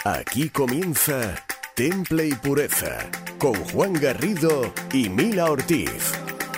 Aquí comienza Temple y Pureza con Juan Garrido y Mila Ortiz.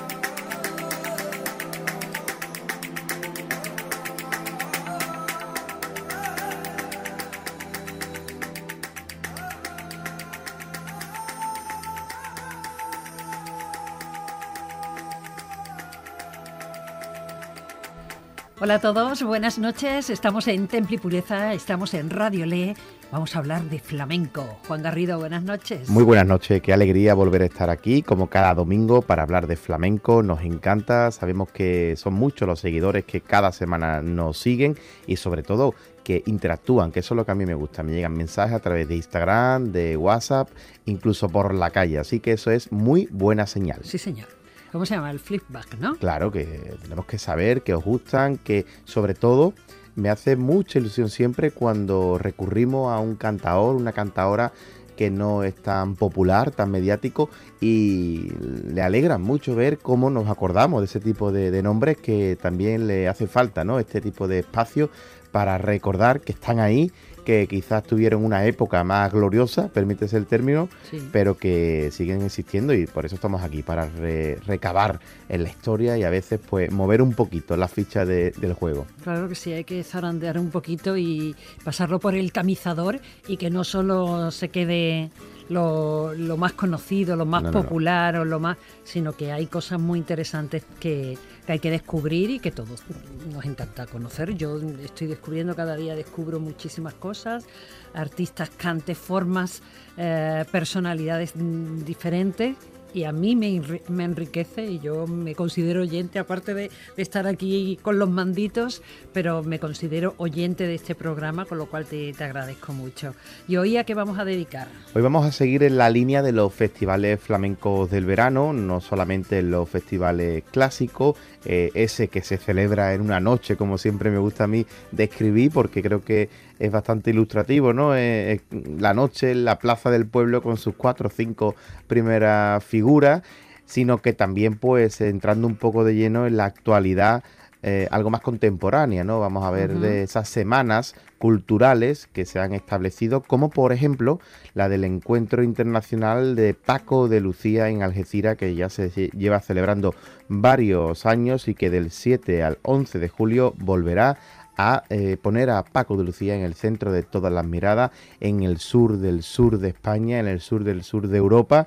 Hola a todos, buenas noches. Estamos en Temple y Pureza, estamos en Radio Le. Vamos a hablar de flamenco. Juan Garrido, buenas noches. Muy buenas noches, qué alegría volver a estar aquí, como cada domingo, para hablar de flamenco. Nos encanta, sabemos que son muchos los seguidores que cada semana nos siguen y sobre todo que interactúan, que eso es lo que a mí me gusta. Me llegan mensajes a través de Instagram, de WhatsApp, incluso por la calle, así que eso es muy buena señal. Sí, señor. ¿Cómo se llama? El flipback, ¿no? Claro, que tenemos que saber que os gustan, que sobre todo me hace mucha ilusión siempre cuando recurrimos a un cantaor, una cantaora que no es tan popular, tan mediático, y le alegra mucho ver cómo nos acordamos de ese tipo de nombres que también le hace falta, ¿no? Este tipo de espacio para recordar que están ahí, que quizás tuvieron una época más gloriosa, permítese el término, sí, pero que siguen existiendo y por eso estamos aquí, para recabar en la historia y a veces pues mover un poquito la ficha del juego. Claro que sí, hay que zarandear un poquito y pasarlo por el tamizador y que no solo se quede lo más conocido, lo más popular o lo más, sino que hay cosas muy interesantes que hay que descubrir y que todos nos encanta conocer. Yo estoy descubriendo, cada día descubro muchísimas cosas, artistas, cantes, formas, personalidades diferentes. Y a mí me enriquece y yo me considero oyente, aparte de estar aquí con los manditos, pero me considero oyente de este programa, con lo cual te agradezco mucho. ¿Y hoy a qué vamos a dedicar? Hoy vamos a seguir en la línea de los festivales flamencos del verano, no solamente en los festivales clásicos, ese que se celebra en una noche, como siempre me gusta a mí describir, porque creo que es bastante ilustrativo, ¿no? La noche en la plaza del pueblo con sus 4 o 5 primeras figuras, sino que también pues entrando un poco de lleno en la actualidad, algo más contemporánea, ¿no? Vamos a ver de esas semanas culturales que se han establecido, como por ejemplo la del Encuentro Internacional de Paco de Lucía en Algeciras, que ya se lleva celebrando varios años y que del 7 al 11 de julio volverá a poner a Paco de Lucía en el centro de todas las miradas, en el sur de España, en el sur del sur de Europa.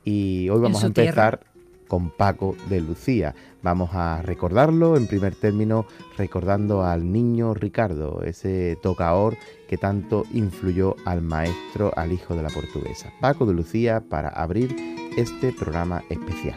Y hoy vamos a empezar con Paco de Lucía. Vamos a recordarlo, en primer término, recordando al niño Ricardo, ese tocaor que tanto influyó al maestro, al hijo de la portuguesa. Paco de Lucía, para abrir este programa especial.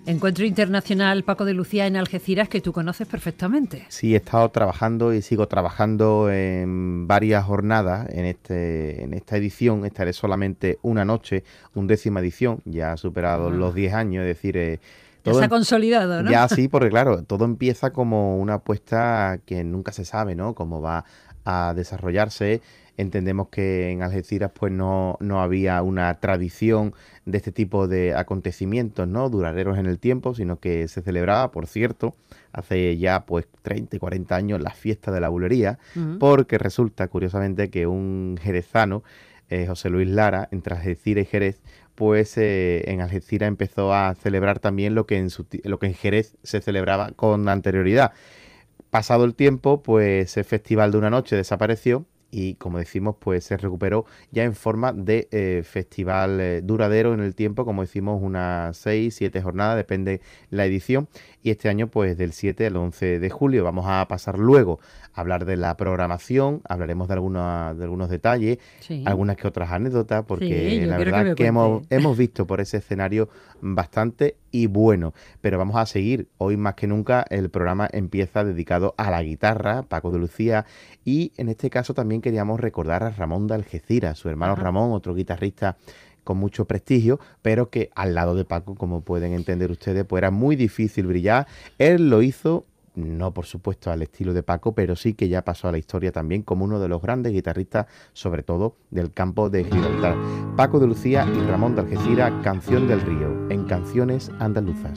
Encuentro Internacional Paco de Lucía en Algeciras, que tú conoces perfectamente. Sí, he estado trabajando y sigo trabajando en varias jornadas en esta edición. Estaré solamente una noche, 11ª edición, ya ha superado los 10 años, es decir... Ya se ha consolidado, ¿no? Ya sí, porque claro, todo empieza como una apuesta que nunca se sabe, ¿no? Cómo va a desarrollarse. Entendemos que en Algeciras pues no había una tradición de este tipo de acontecimientos, ¿no? Duraderos en el tiempo, sino que se celebraba, por cierto, hace ya pues 30 y 40 años la fiesta de la bulería, porque resulta, curiosamente, que un jerezano, José Luis Lara, entre Algeciras y Jerez, pues en Algeciras empezó a celebrar también lo que en Jerez se celebraba con anterioridad. Pasado el tiempo, pues el festival de una noche desapareció y, como decimos, pues se recuperó ya en forma de festival duradero en el tiempo, como decimos, unas 6, 7 jornadas, depende la edición. Y este año, pues del 7 al 11 de julio. Vamos a pasar luego a hablar de la programación, hablaremos de algunos detalles, sí, algunas que otras anécdotas, porque sí, la verdad que hemos visto por ese escenario bastante y bueno. Pero vamos a seguir. Hoy más que nunca el programa empieza dedicado a la guitarra, Paco de Lucía, y en este caso también queríamos recordar a Ramón de Algeciras, su hermano Ramón, otro guitarrista con mucho prestigio, pero que al lado de Paco, como pueden entender ustedes, pues era muy difícil brillar. Él lo hizo, no por supuesto al estilo de Paco, pero sí que ya pasó a la historia también como uno de los grandes guitarristas, sobre todo del campo de Gibraltar. Paco de Lucía y Ramón de Algeciras, Canción del Río, en Canciones Andaluzas.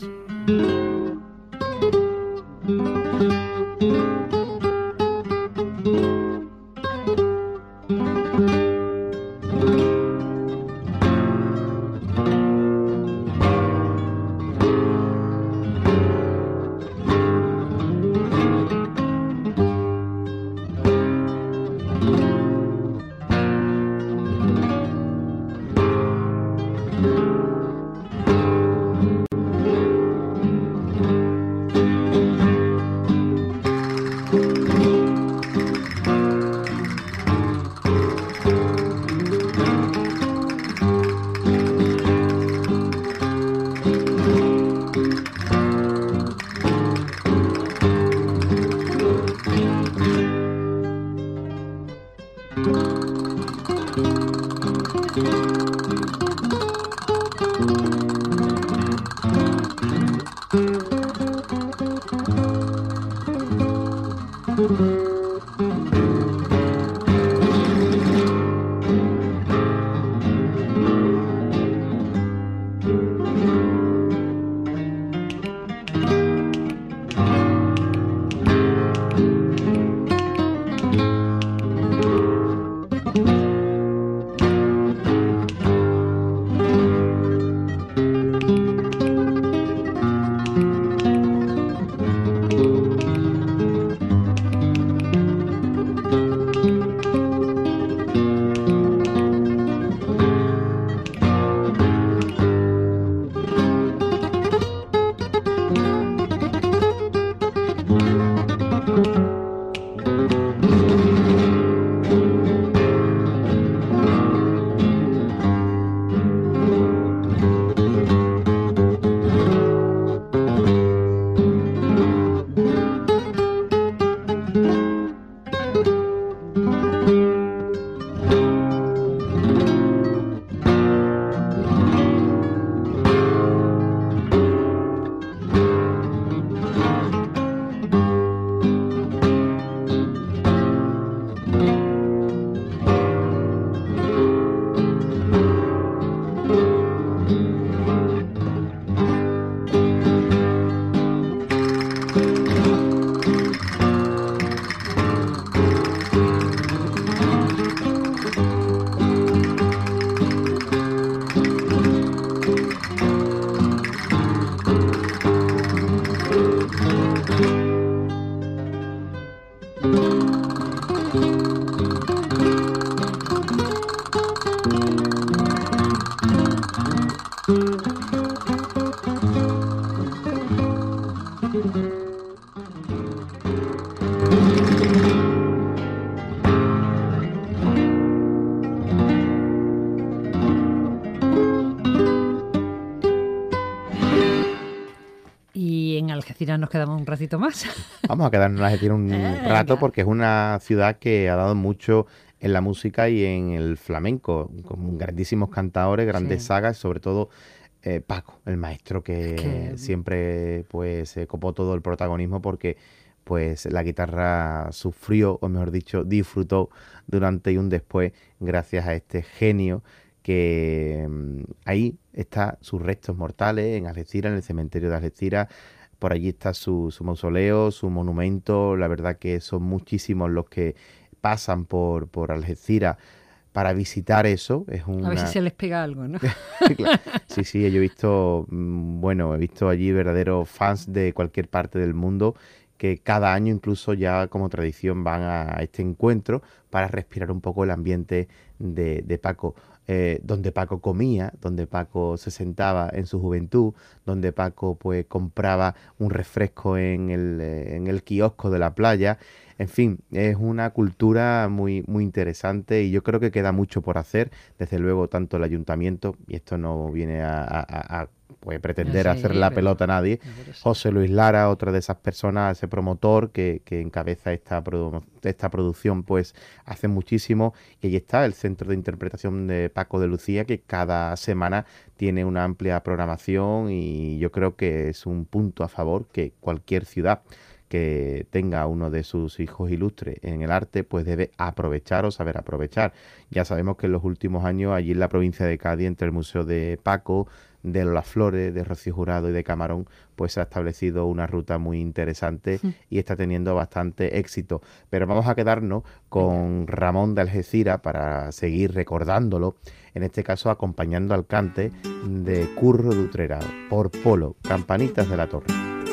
y en Algeciras nos quedamos un ratito más. Vamos a quedarnos en Algeciras un rato porque es una ciudad que ha dado mucho en la música y en el flamenco, con grandísimos cantadores, grandes sagas, sobre todo Paco, el maestro que siempre pues copó todo el protagonismo porque pues la guitarra sufrió, o mejor dicho, disfrutó durante y un después gracias a este genio que ahí está sus restos mortales en Algeciras, en el cementerio de Algeciras. Por allí está su mausoleo, su monumento. La verdad que son muchísimos los que pasan por Algeciras para visitar eso. A ver si se les pega algo, ¿no? Sí, yo he visto, he visto allí verdaderos fans de cualquier parte del mundo que cada año incluso ya como tradición van a este encuentro para respirar un poco el ambiente de Paco. Donde Paco comía, donde Paco se sentaba en su juventud, donde Paco pues compraba un refresco en el kiosco de la playa. En fin, es una cultura muy, muy interesante y yo creo que queda mucho por hacer. Desde luego, tanto el ayuntamiento, y esto no viene a pretender hacer la pelota a nadie. José Luis Lara, otra de esas personas, ese promotor que encabeza esta producción, pues hace muchísimo. Y ahí está el Centro de Interpretación de Paco de Lucía, que cada semana tiene una amplia programación y yo creo que es un punto a favor que cualquier ciudad que tenga uno de sus hijos ilustres en el arte, pues debe aprovechar o saber aprovechar. Ya sabemos que en los últimos años allí en la provincia de Cádiz, entre el Museo de Paco, de Las Flores, de Rocío Jurado y de Camarón, pues se ha establecido una ruta muy interesante y está teniendo bastante éxito. Pero vamos a quedarnos con Ramón de Algeciras para seguir recordándolo, en este caso acompañando al cante de Curro de Utrera, por Polo, Campanitas de la Torre.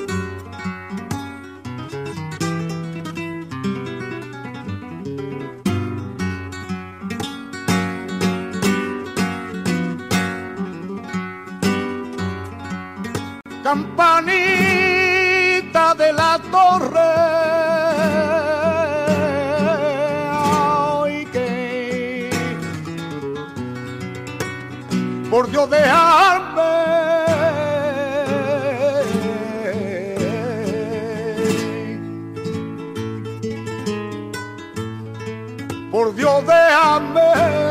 Campanita de la torre, ay, que por Dios dejarme, por Dios dejarme.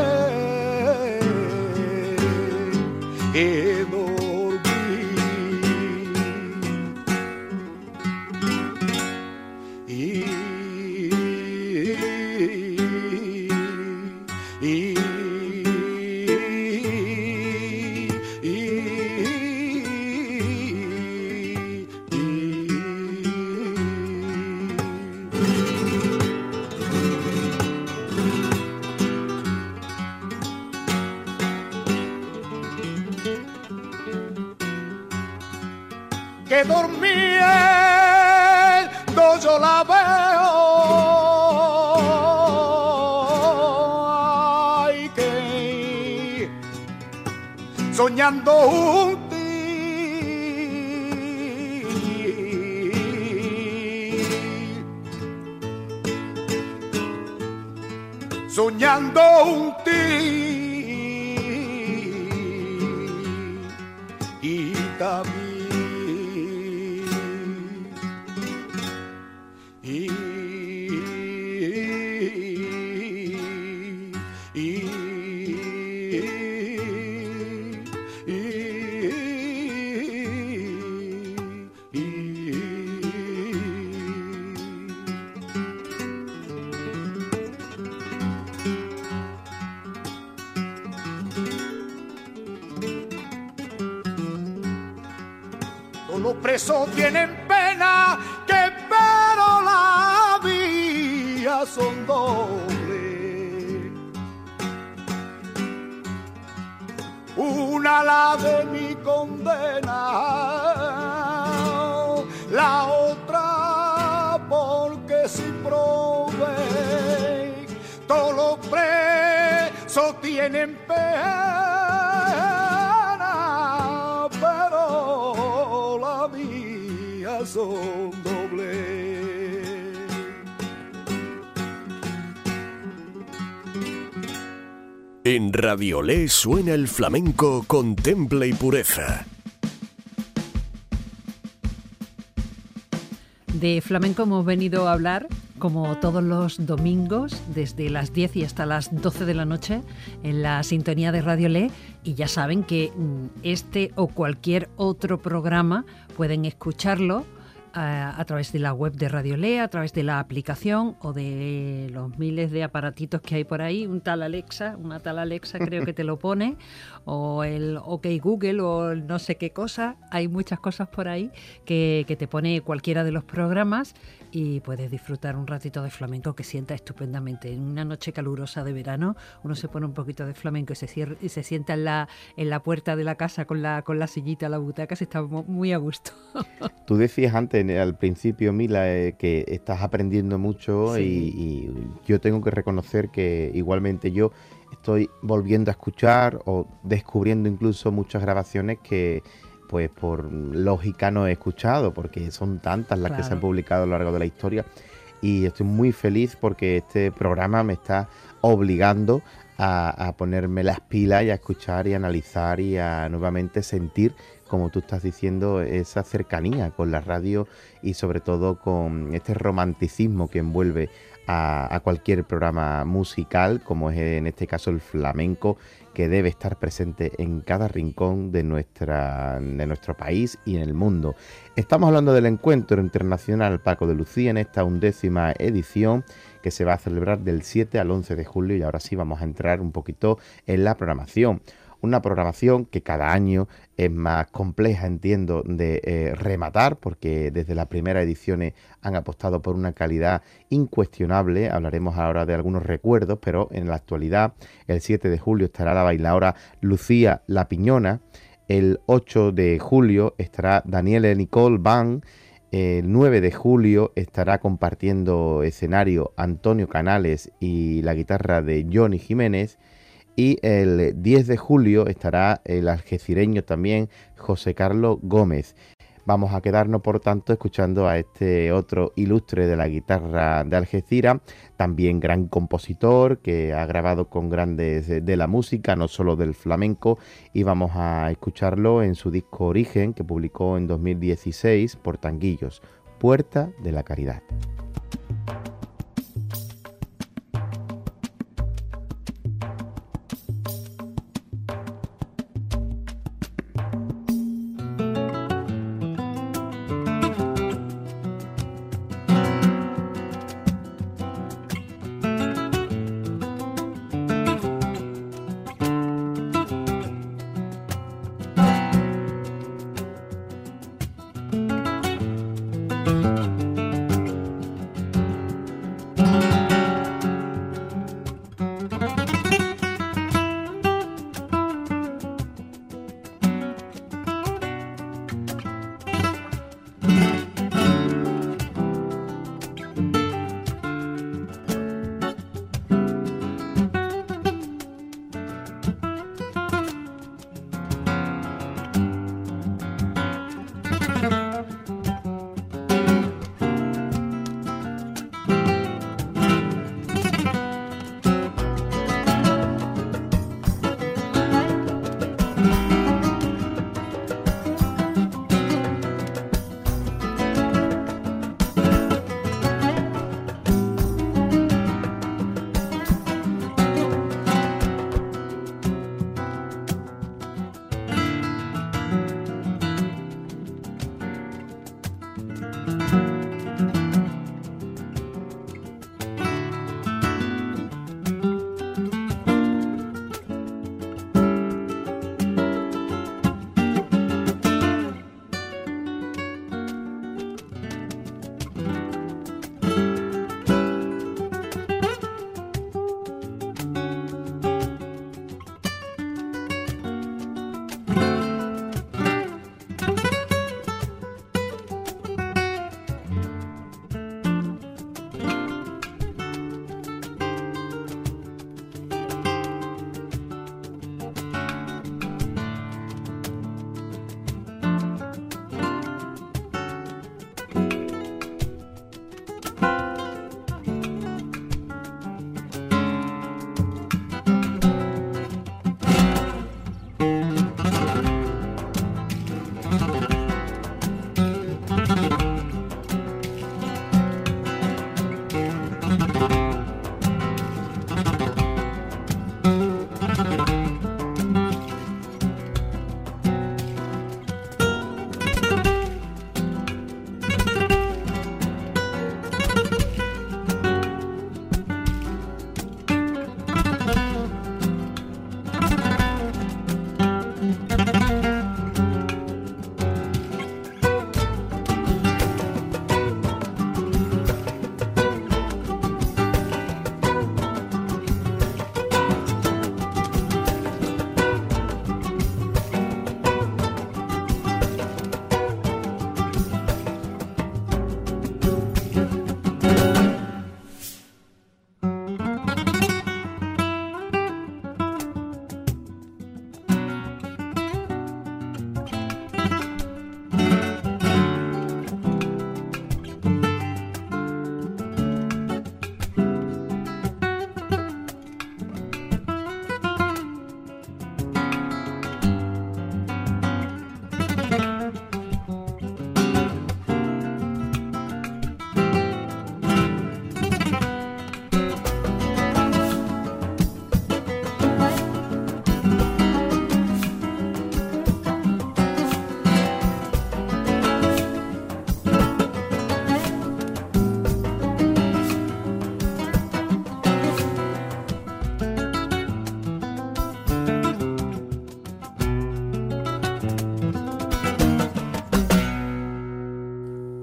Que durmiendo yo la veo, ay, que soñando un ti, soñando un ti, y también los presos tienen pena, que pero la vía son dobles. Una la de mi condena, la otra porque si probé, todos los presos tienen pena, pero la mía son dobles. En Radiolé suena el flamenco con temple y pureza. De flamenco hemos venido a hablar como todos los domingos, desde las 10 y hasta las 12 de la noche, en la sintonía de Radio Le. Y ya saben que este o cualquier otro programa pueden escucharlo a través de la web de Radio Le, a través de la aplicación o de los miles de aparatitos que hay por ahí. Una tal Alexa creo que te lo pone, o el OK Google o no sé qué cosa. Hay muchas cosas por ahí que te pone cualquiera de los programas y puedes disfrutar un ratito de flamenco que sienta estupendamente. En una noche calurosa de verano uno se pone un poquito de flamenco y se sienta en la puerta de la casa con la sillita, la butaca, se está muy a gusto. Tú decías antes, al principio, Mila, que estás aprendiendo mucho. Sí. y yo tengo que reconocer que igualmente yo estoy volviendo a escuchar o descubriendo incluso muchas grabaciones que pues por lógica no he escuchado, porque son tantas las que se han publicado a lo largo de la historia, y estoy muy feliz porque este programa me está obligando a ponerme las pilas y a escuchar y a analizar y a nuevamente sentir, como tú estás diciendo, esa cercanía con la radio y sobre todo con este romanticismo que envuelve a cualquier programa musical, como es en este caso el flamenco, que debe estar presente en cada rincón de nuestro país y en el mundo. Estamos hablando del Encuentro Internacional Paco de Lucía en esta 11ª edición que se va a celebrar del 7 al 11 de julio, y ahora sí vamos a entrar un poquito en la programación. Una programación que cada año es más compleja, entiendo, de rematar, porque desde las primeras ediciones han apostado por una calidad incuestionable. Hablaremos ahora de algunos recuerdos, pero en la actualidad, el 7 de julio estará la bailaora Lucía La Piñona. El 8 de julio estará Daniele Nicole Van. El 9 de julio estará compartiendo escenario Antonio Canales y la guitarra de Johnny Jiménez. Y el 10 de julio estará el algecireño también José Carlos Gómez. Vamos a quedarnos, por tanto, escuchando a este otro ilustre de la guitarra de Algeciras, también gran compositor que ha grabado con grandes de la música, no solo del flamenco, y vamos a escucharlo en su disco Origen, que publicó en 2016 por Tanguillos, Puerta de la Caridad.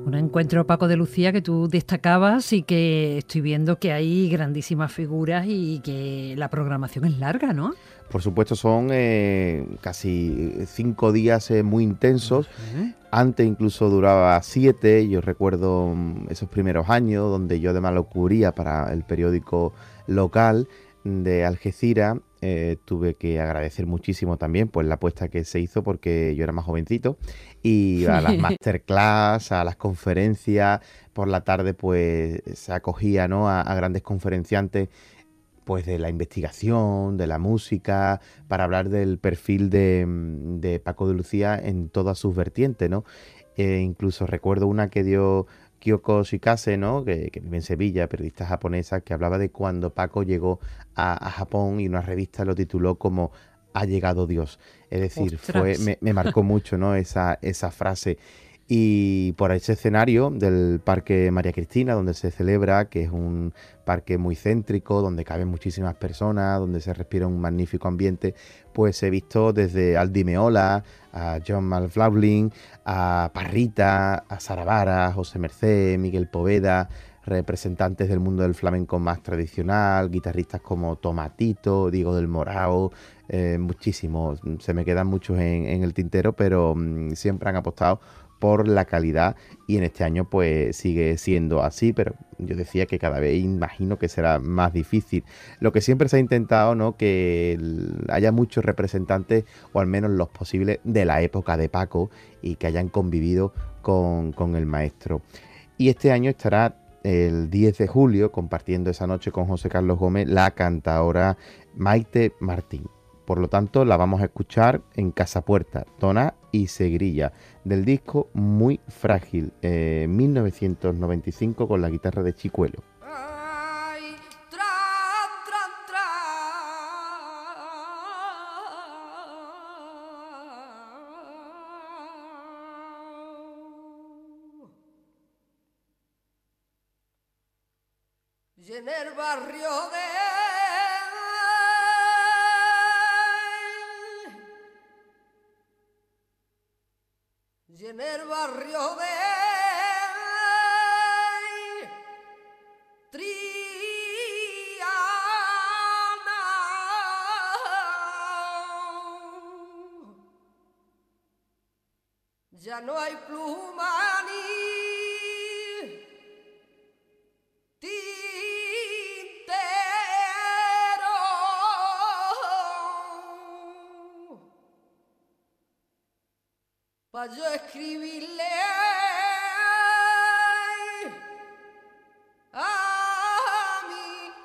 Un encuentro, Paco de Lucía, que tú destacabas y que estoy viendo que hay grandísimas figuras y que la programación es larga, ¿no? Por supuesto, son casi 5 días muy intensos. Antes incluso duraba 7. Yo recuerdo esos primeros años donde yo además lo cubría para el periódico local de Algeciras. Tuve que agradecer muchísimo también pues la apuesta que se hizo porque yo era más jovencito, y a las masterclass, a las conferencias. Por la tarde pues se acogía, ¿no?, a grandes conferenciantes pues de la investigación, de la música, para hablar del perfil de Paco de Lucía en todas sus vertientes, ¿no? Incluso recuerdo una que dio Kyoko Shikase, ¿no?, que vive en Sevilla, periodista japonesa, que hablaba de cuando Paco llegó a Japón y una revista lo tituló como "Ha llegado Dios". Es decir, me marcó mucho, ¿no?, esa frase. Y por ese escenario del Parque María Cristina, donde se celebra, que es un parque muy céntrico, donde caben muchísimas personas, donde se respira un magnífico ambiente, pues he visto desde Aldi Meola, a John McLaughlin, a Parrita, a Sara Vara, a José Mercé, Miguel Poveda, representantes del mundo del flamenco más tradicional, guitarristas como Tomatito, Diego del Morao, muchísimos. Se me quedan muchos en el tintero, pero siempre han apostado por la calidad, y en este año pues sigue siendo así, pero yo decía que cada vez imagino que será más difícil. Lo que siempre se ha intentado, ¿no?, que haya muchos representantes, o al menos los posibles, de la época de Paco, y que hayan convivido con el maestro. Y este año estará el 10 de julio compartiendo esa noche con José Carlos Gómez la cantaora Maite Martín. Por lo tanto, la vamos a escuchar en Casa Puerta, Toná y Segrilla, del disco Muy Frágil, 1995, con la guitarra de Chicuelo. Y en el barrio y en el barrio de Triana ya no hay pluma ni tintero pa' yo escribirle a mi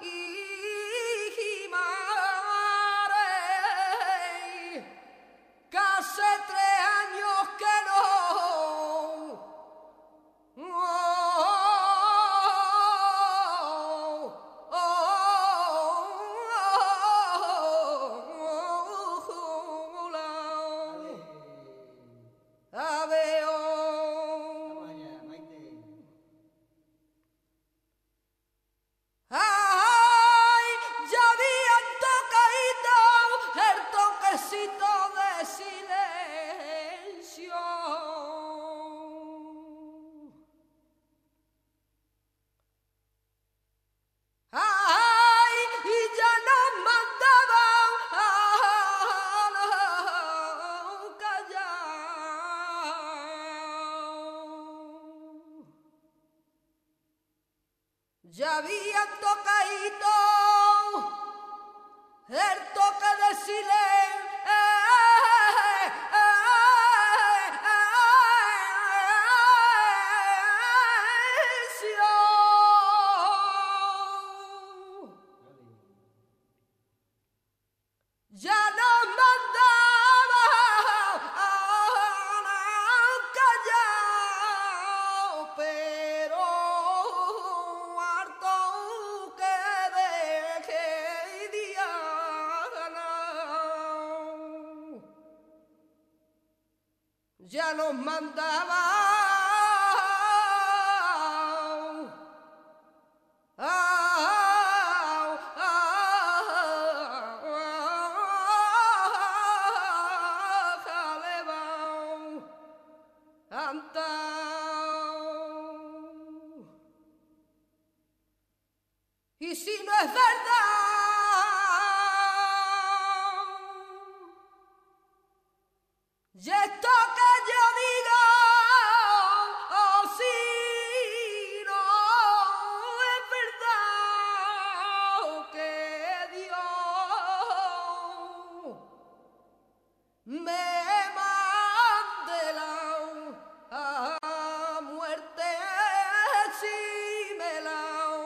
madre, que hace 3 años que no. Ay, ya habían tocadito el toquecito de silencio. Ay, y ya nos mandaban a callar. Ya habían tocadito el toque de silencio. Ya nos mandaba a callar, pero harto que deje Diana. Ya nos mandaba Jalebao, Antao. Y si no es verdad, y esto que yo digo, oh, si no es verdad que Dios me mande la muerte, si me la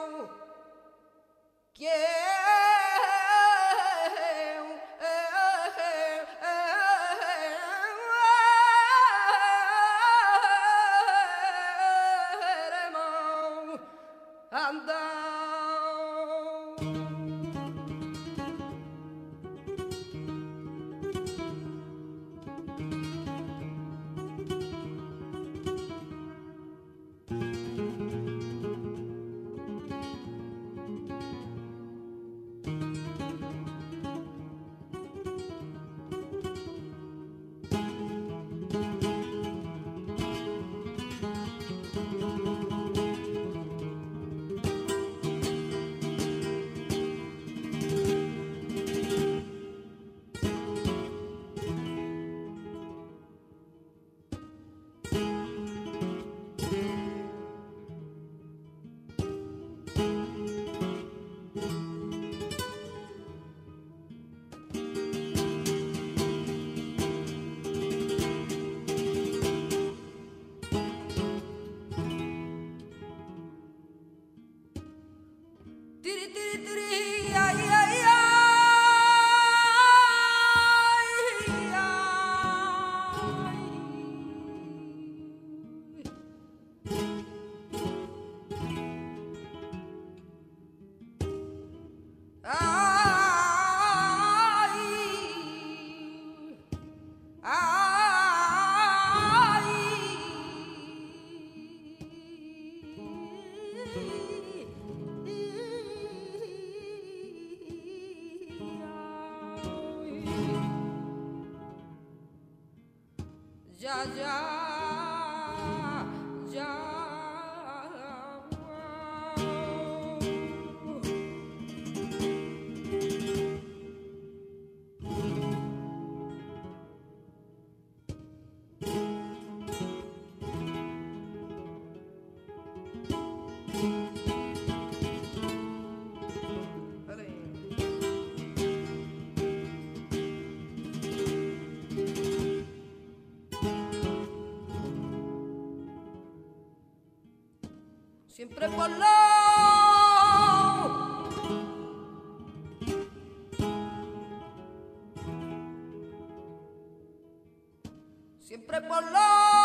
ya, ya, ya. Siempre por lo siempre por lo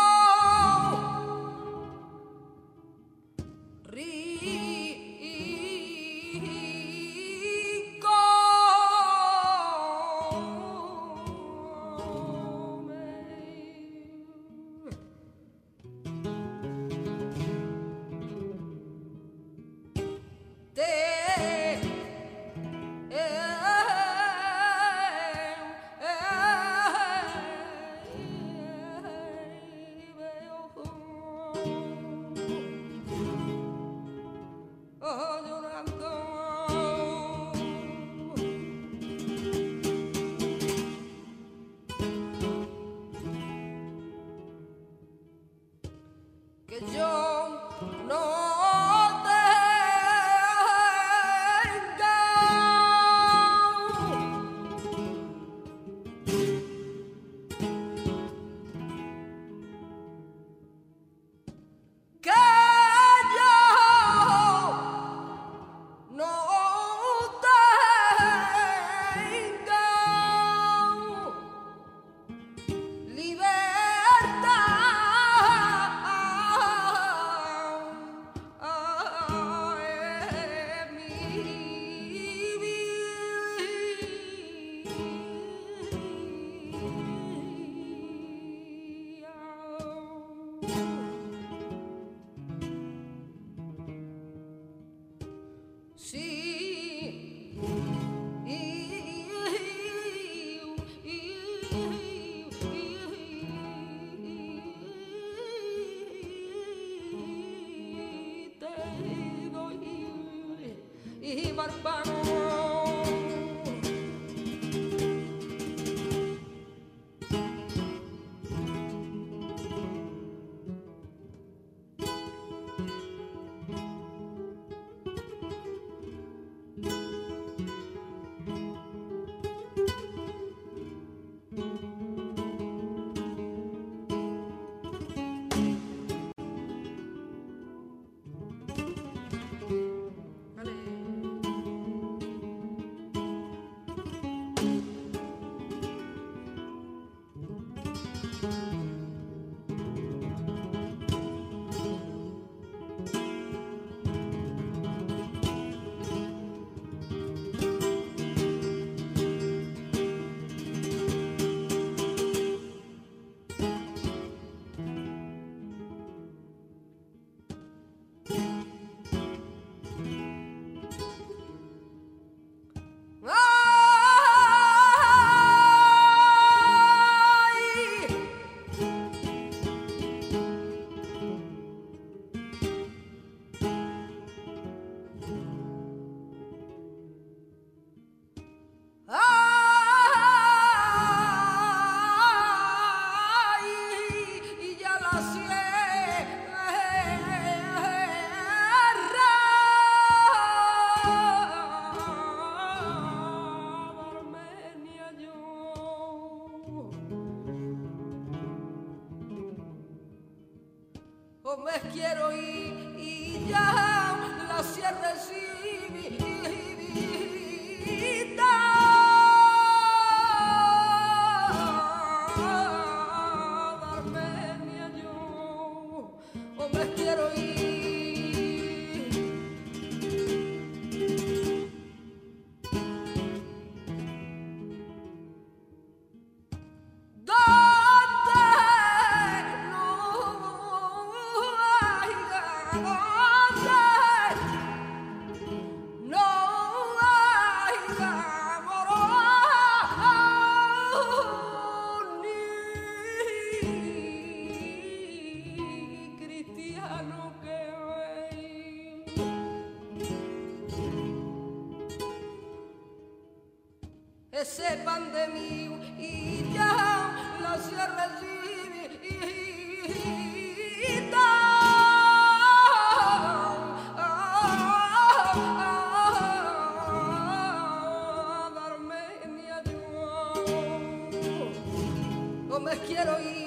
que yo no libertad me quiero ir y ya la sierra Armenia yo, o me quiero ir. Ese pan de mí y ya la sierra Armenia yo, no me quiero ir.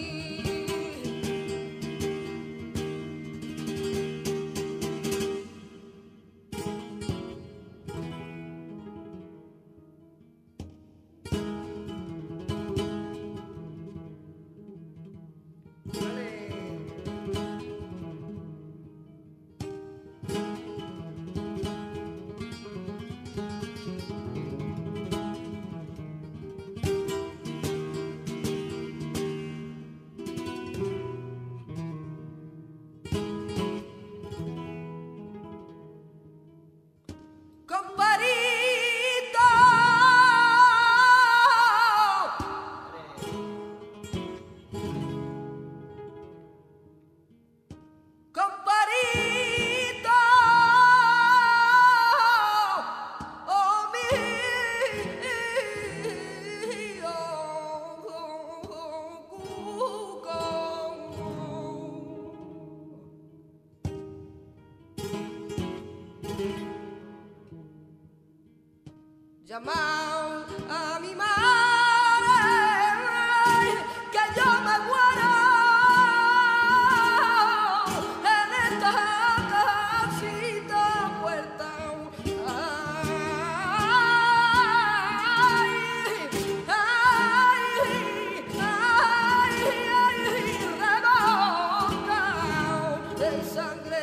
Llamar a mi madre que yo me muero en esta casita puerta. Revolcao de sangre.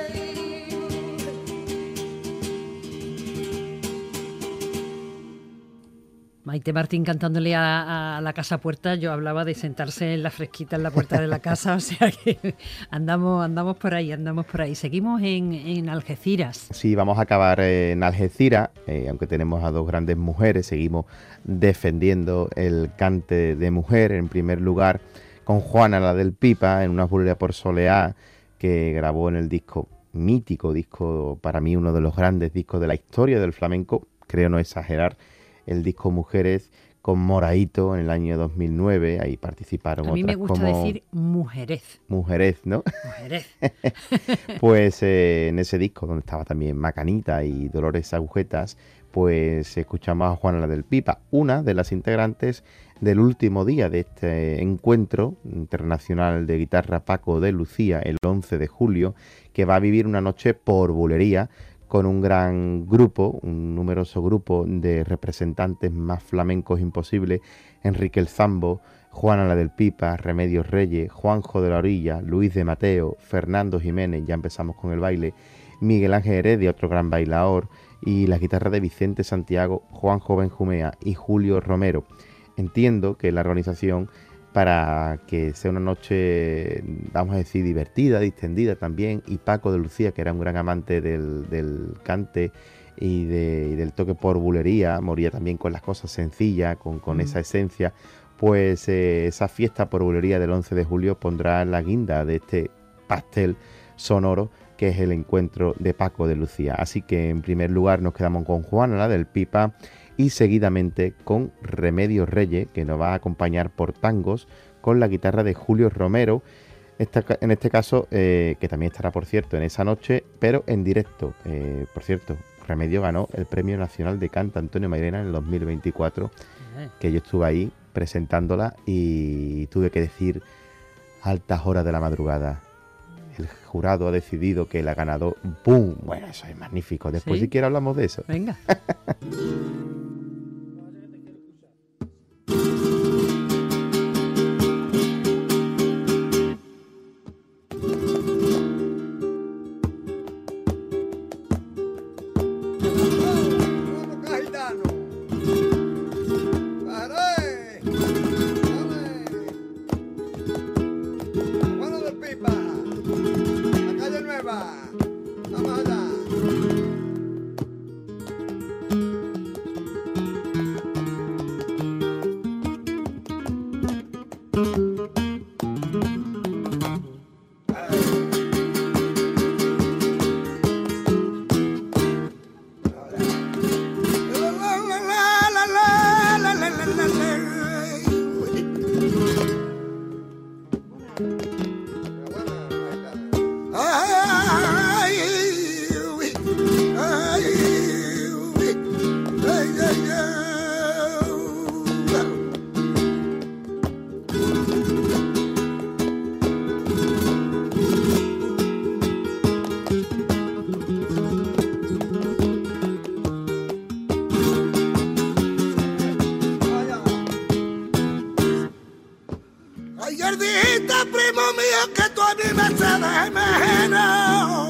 Maite Martín cantándole a la casa puerta. Yo hablaba de sentarse en la fresquita en la puerta de la casa, o sea que andamos por ahí. Seguimos en Algeciras. Sí, vamos a acabar en Algeciras, aunque tenemos a dos grandes mujeres, seguimos defendiendo el cante de mujer, en primer lugar con Juana, la del Pipa, en una bulería por soleá, que grabó en el mítico disco, para mí uno de los grandes discos de la historia del flamenco, creo no exagerar, el disco Mujeres, con Moraito en el año 2009. Ahí participaron otras como... A mí me gusta decir Mujerez. Mujerez, ¿no? Mujerez. Pues en ese disco, donde estaba también Macanita y Dolores Agujetas, pues escuchamos a Juana la del Pipa, una de las integrantes del último día de este encuentro internacional de guitarra Paco de Lucía, el 11 de julio, que va a vivir una noche por bulería, con un gran grupo, un numeroso grupo de representantes más flamencos imposible: Enrique el Zambo, Juana la del Pipa, Remedios Reyes, Juanjo de la Orilla, Luis de Mateo, Fernando Jiménez, ya empezamos con el baile, Miguel Ángel Heredia, otro gran bailador, y las guitarras de Vicente Santiago, Juanjo Benjumea y Julio Romero. Entiendo que la organización, para que sea una noche, vamos a decir, divertida, distendida también, y Paco de Lucía, que era un gran amante del cante y del toque por bulería, moría también con las cosas sencillas, con esa esencia, pues esa fiesta por bulería del 11 de julio pondrá la guinda de este pastel sonoro que es el encuentro de Paco de Lucía. Así que en primer lugar nos quedamos con Juana, la del Pipa, y seguidamente con Remedios Reyes, que nos va a acompañar por tangos con la guitarra de Julio Romero, en este caso, que también estará, por cierto, en esa noche, pero en directo. Por cierto, Remedios ganó el Premio Nacional de Cante Antonio Mairena en el 2024, que yo estuve ahí presentándola y tuve que decir altas horas de la madrugada: el jurado ha decidido que el ganador, ¡pum! Bueno, eso es magnífico. Después, si quieres, hablamos de eso. Venga. Ayer dijiste, primo mío, que tú a mí me cedes menos.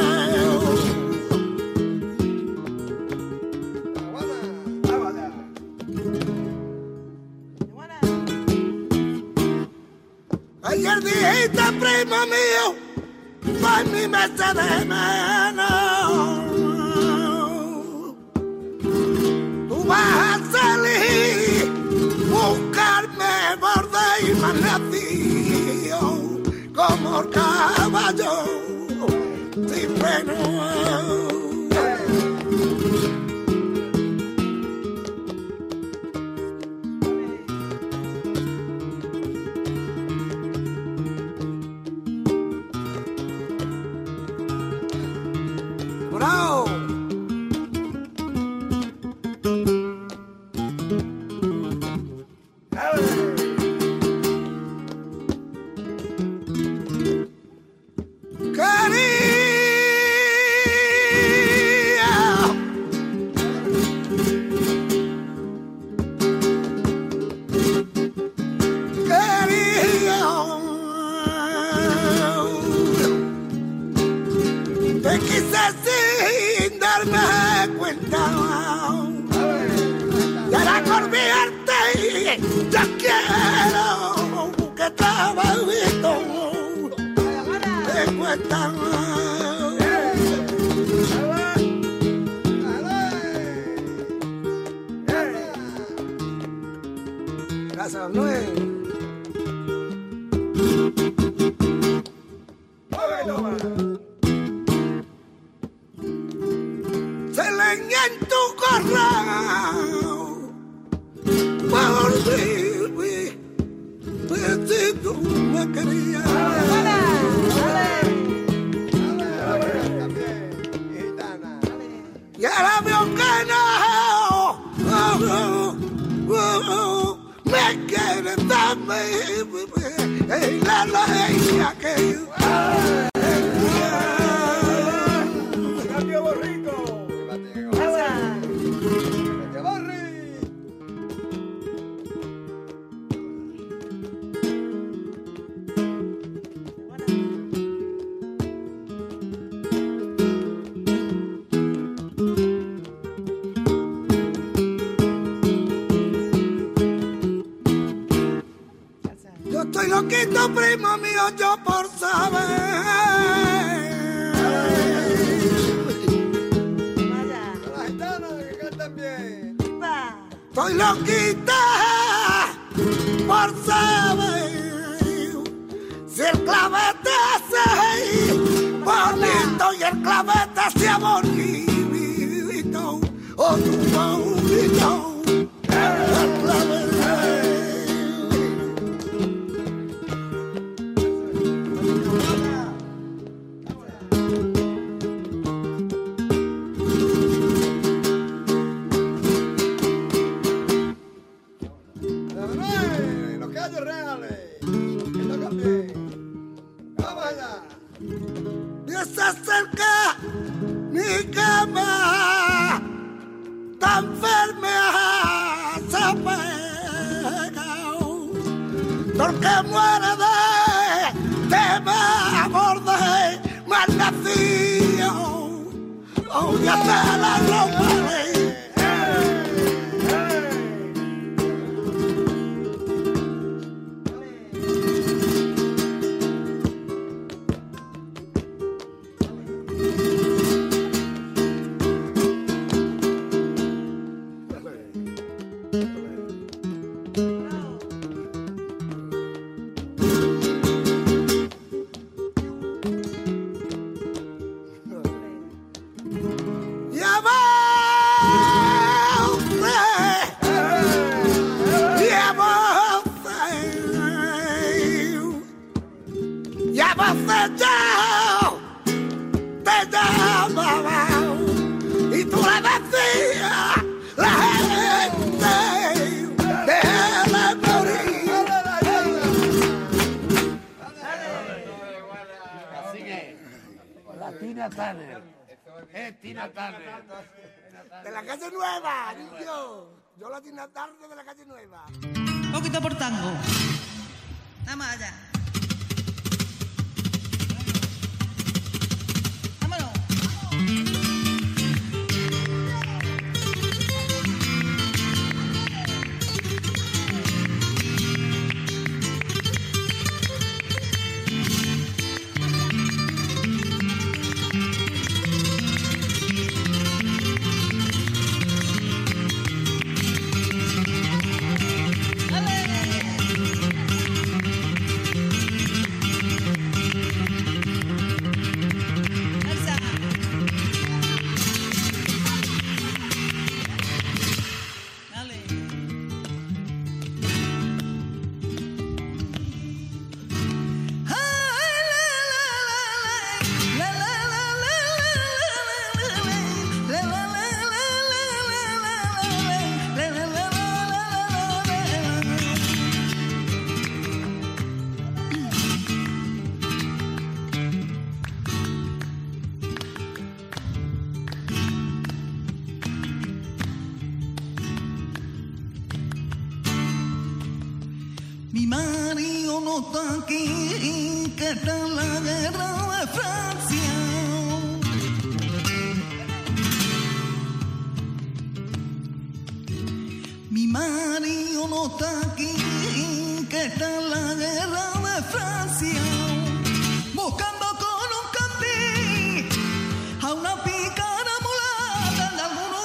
Ayer dijiste, primo mío, tú a mí me cedes menos. Tú vas a salir, buscarme borde y malnacido, como el caballo sin freno. ¡Bravo! Te quise sin darme cuenta, y ahora por mirarte ya quiero que trabajito te cuesta. Gracias, Luis. Se leña en tu corral por vivir, si tú me querías. Y ahora veo que no me quieres darme la leña que yo. Yo estoy loquito, primo mío, yo por saber. La gitana que cantan bien. Estoy loquita por saber si el clavete hace bonito y el clavete sea bonito o tu bonito. El clavete. Los callos reales, que tocan bien. Vamos allá. que se acerca mi cama, tan enferma se pega, porque muere de amor de mal nacido, oh, ya te la romperé. De la calle Nueva, yo la Tina Turner de la calle Nueva. Un poquito por tango. Vamos allá. Vámonos. Mi marido no está aquí, que está en la guerra de Francia. Mi marido no está aquí, que está en la guerra de Francia. Buscando con un candil a una pícara mulata de alguno.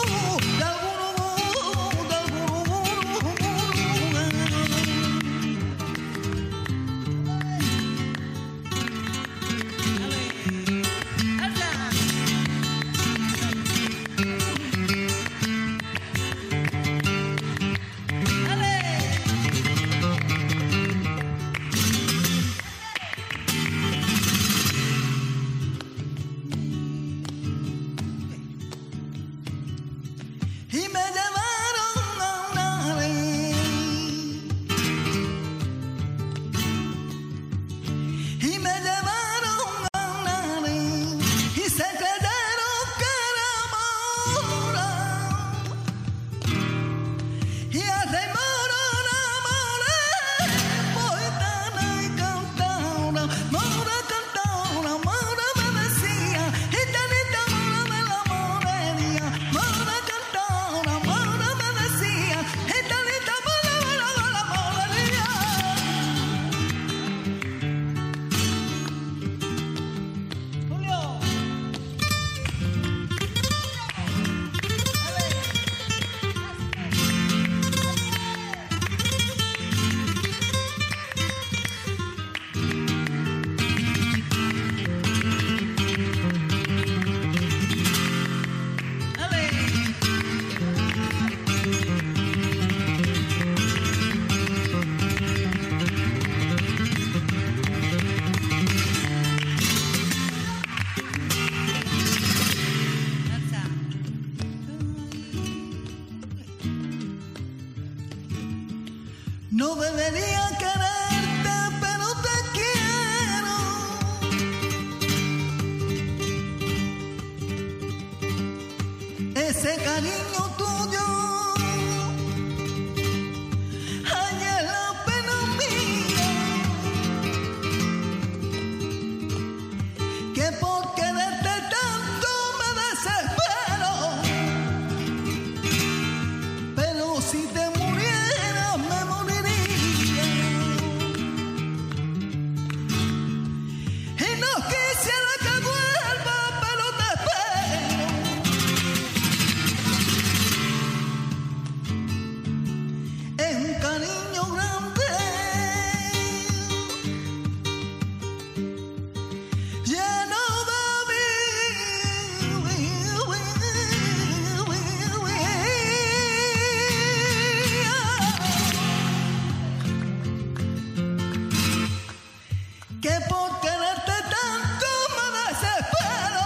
No debería quererte, pero te quiero. ese cariño tuyo. Ay, es la pena mía, que por quererte tanto me desespero. Pero si te murieras me moriría. Y no quisiera que vuelva, pero te espero. Es un cariño grande, lleno de que por quererte tanto me desespero.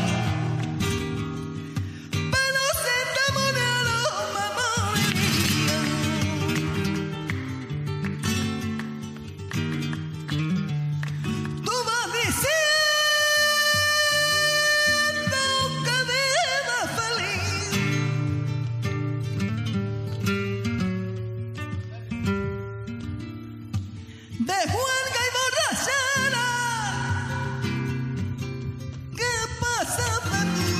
Pero si te muriera me moriría. Tú vas diciendo que vives feliz. De juerga y borrachera, ¿qué pasa de mí?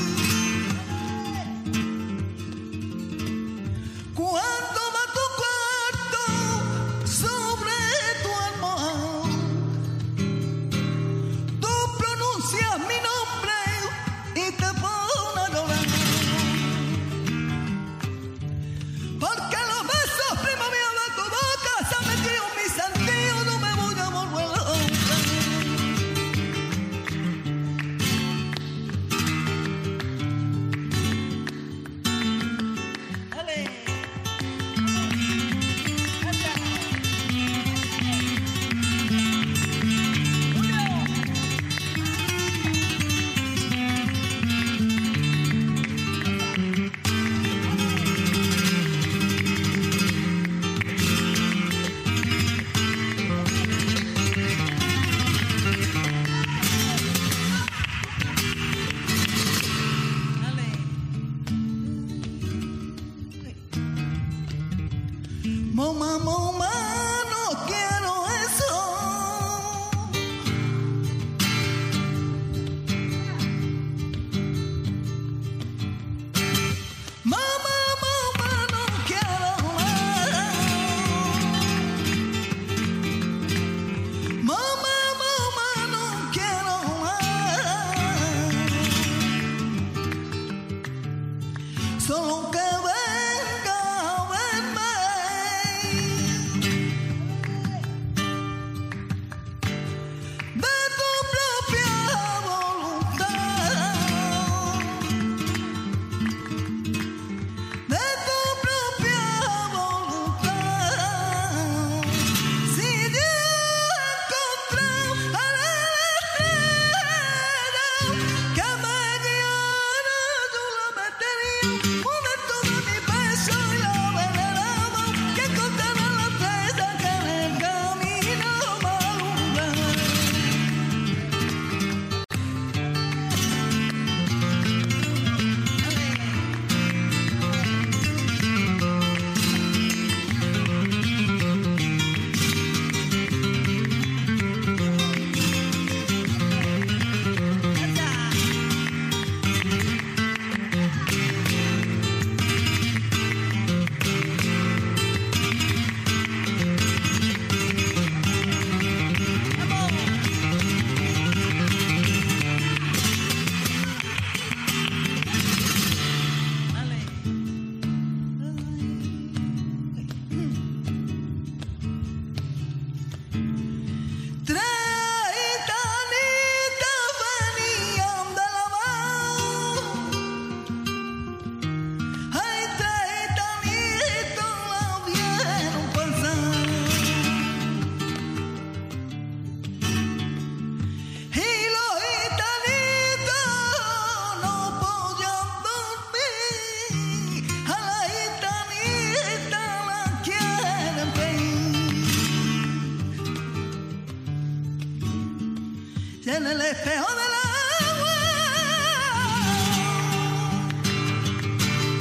Cuando va tu cuarto sobre tu almohada, tú pronuncias mi nombre y te pones a llorar. Porque los besos, prima mía, de tu boca se han metido en mi sentido, no me voy a volver loca. Ale. Moma, moma, no quiero eso. Mama, mama, no quiero nada. Mama, mama, no quiero nada. Solo que venga a verme. De tu propia voluntad. De tu propia voluntad. Si Dios encontró a la estrella que me guiara, yo la metería un momento de mi pecho y la veneraba, que encontrara la estrella que en el camino me alumbra. Tres gitanitas venían de la mano. Ay, tres gitanitos la vieron pasar. Y los gitanitos no podían dormir. A la gitanita la quieren pedir. En el espejo del agua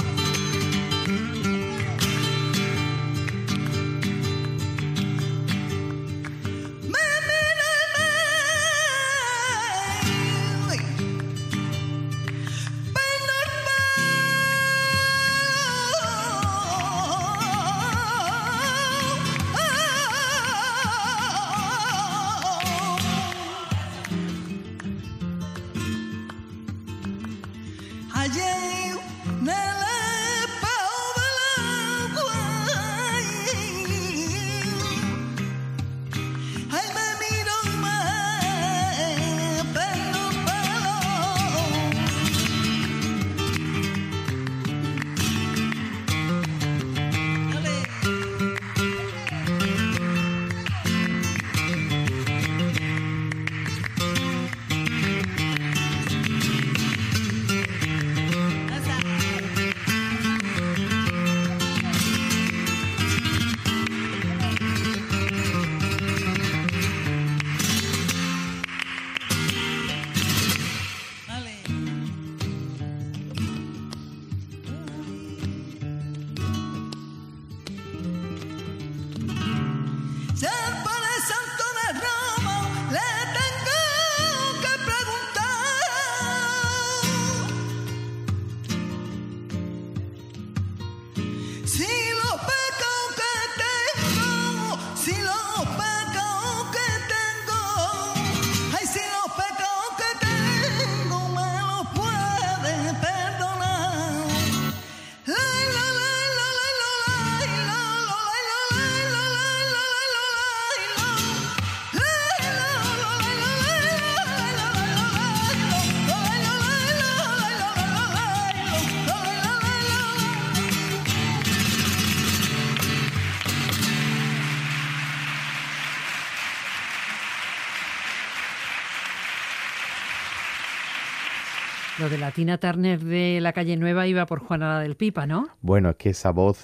Lo de la Tina Turner de la Calle Nueva iba por Juana la del Pipa, ¿no? Bueno, es que esa voz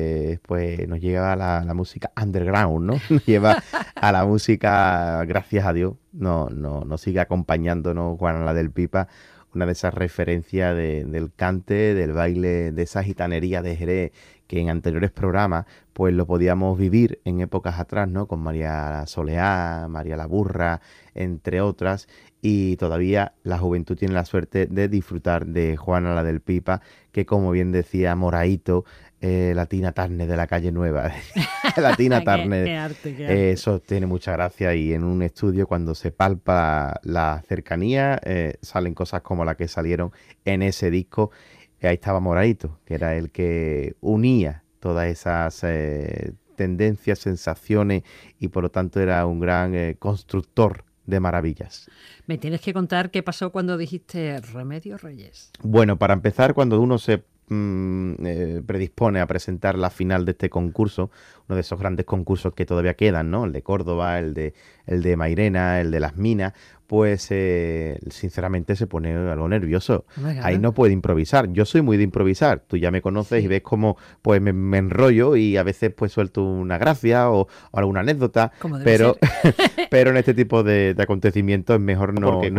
pues nos lleva a la música underground, ¿no? Nos lleva a la música, gracias a Dios, nos sigue acompañándonos Juana la del Pipa, una de esas referencias del cante, del baile, de esa gitanería de Jerez, que en anteriores programas pues lo podíamos vivir en épocas atrás, ¿no? Con María Soleá, María la Burra, entre otras, y todavía la juventud tiene la suerte de disfrutar de Juana la del Pipa, que como bien decía Moraito, la Tina Turner de la Calle Nueva. La Tina Turner, qué arte. Eso tiene mucha gracia, y en un estudio cuando se palpa la cercanía salen cosas como las que salieron en ese disco. Ahí estaba Moraito, que era el que unía todas esas tendencias, sensaciones, y por lo tanto era un gran constructor de maravillas. Me tienes que contar qué pasó cuando dijiste Remedios Reyes. Bueno, para empezar, cuando uno se predispone a presentar la final de este concurso, uno de esos grandes concursos que todavía quedan, ¿no? El de Córdoba, el de Mairena, el de Las Minas, pues sinceramente se pone algo nervioso. Ahí no puede improvisar. Yo soy muy de improvisar. Tú ya me conoces, sí, y ves cómo pues me enrollo y a veces pues suelto una gracia o alguna anécdota, pero en este tipo de acontecimientos es mejor no